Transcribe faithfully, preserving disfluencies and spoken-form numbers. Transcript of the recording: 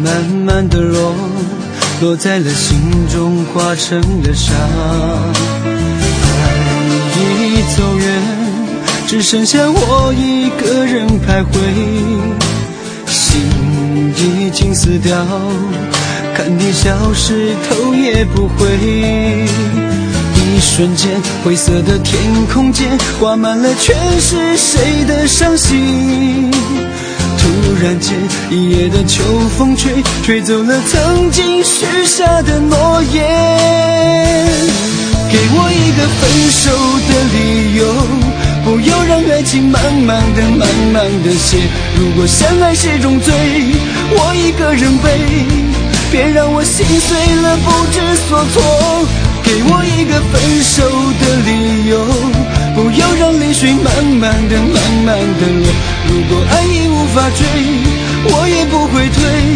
慢慢的落，落在了心中，化成了沙。爱已走远，只剩下我一个人徘徊，心已经死掉，看你消失头也不回。一瞬间，灰色的天空间挂满了全是谁的伤心。突然间，一夜的秋风吹，吹走了曾经许下的诺言。给我一个分手的理由，不要让爱情慢慢的、慢慢的谢。如果相爱是种罪，我一个人背，别让我心碎了不知所措。给我一个分手的理由，不要让泪水慢慢的、慢慢的落。如果爱已无法追，我也不会退。